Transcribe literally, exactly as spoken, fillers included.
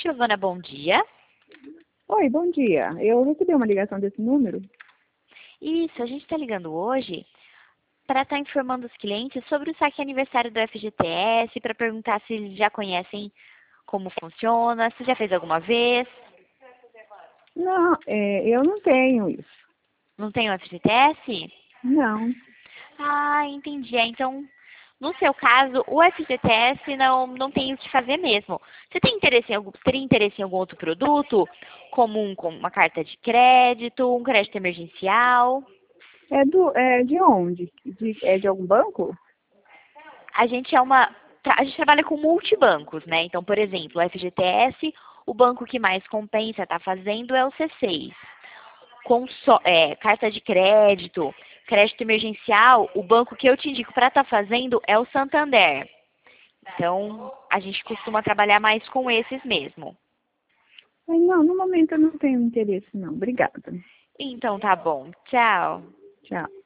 Giovana, bom dia. Oi, bom dia. Eu recebi uma ligação desse número. Isso, a gente está ligando hoje para estar informando os clientes sobre o saque aniversário do F G T S, para perguntar se eles já conhecem como funciona, se já fez alguma vez. Não, é, eu não tenho isso. Não tem o F G T S? Não. Ah, entendi. É, então, no seu caso, o F G T S não, não tem o que fazer mesmo. Você tem interesse em algum, teria interesse em algum outro produto, como, um, como uma carta de crédito, um crédito emergencial? É, do, é de onde? De, é de algum banco? A gente é uma, tra- a gente trabalha com multibancos, né? Então, por exemplo, o F G T S, o banco que mais compensa estar fazendo é o C seis. Com só, é, carta de crédito, crédito emergencial, o banco que eu te indico para estar fazendo é o Santander. Então, a gente costuma trabalhar mais com esses mesmo. Ai, não, no momento eu não tenho interesse, não. Obrigada. Então, tá bom. Tchau. Tchau.